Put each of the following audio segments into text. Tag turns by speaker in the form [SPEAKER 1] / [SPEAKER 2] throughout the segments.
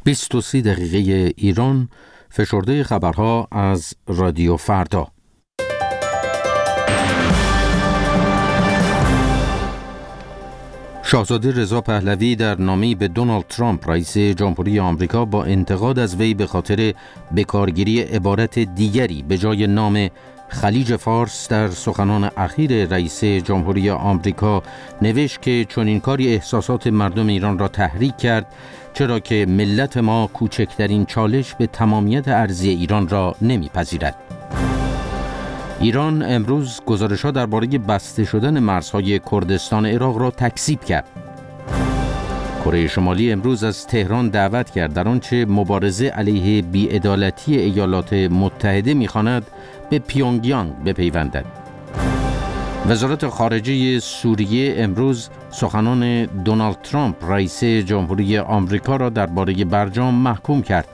[SPEAKER 1] 23 دقیقه ایران، فشرده خبرها از رادیو فردا. شاهزاده رضا پهلوی در نامه‌ای به دونالد ترامپ رئیس جمهوری آمریکا با انتقاد از وی به خاطر بکارگیری عبارت دیگری به جای نام خلیج فارس در سخنان اخیر رئیس جمهوری آمریکا نوشت که چنین کاری احساسات مردم ایران را تحریک کرد، چرا که ملت ما کوچکترین چالش به تمامیت ارضی ایران را نمیپذیرد. ایران امروز گزارش‌ها درباره بسته شدن مرزهای کردستان عراق را تکذیب کرد. کره شمالی امروز از تهران دعوت کرد در آنچه مبارزه علیه بی‌عدالتی ایالات متحده می‌خواند به پیونگیانگ بپیوندد. وزارت خارجه سوریه امروز سخنان دونالد ترامپ رئیس جمهوری آمریکا را درباره برجام محکوم کرد.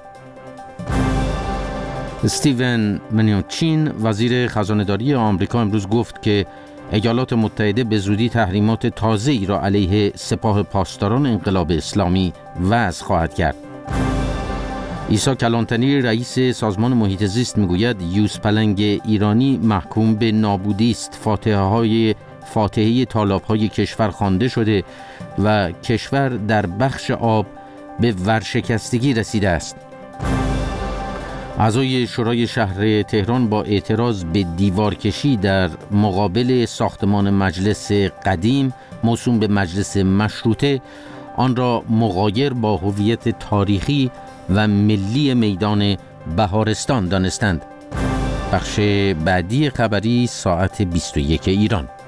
[SPEAKER 1] استیون منوچین وزیر خزانه‌داری آمریکا امروز گفت که ایالات متحده به زودی تحریمات تازه‌ای را علیه سپاه پاسداران انقلاب اسلامی وضع خواهد کرد. عیسی کلانتری رئیس سازمان محیط زیست میگوید یوزپلنگ ایرانی محکوم به نابودی است. فاتحه تالاب‌های کشور خوانده شده و کشور در بخش آب به ورشکستگی رسیده است. اعضای شورای شهر تهران با اعتراض به دیوارکشی در مقابل ساختمان مجلس قدیم موسوم به مجلس مشروطه آن را مغایر با هویت تاریخی و ملی میدان بهارستان دانستند. بخش بعدی خبری ساعت 21 ایران.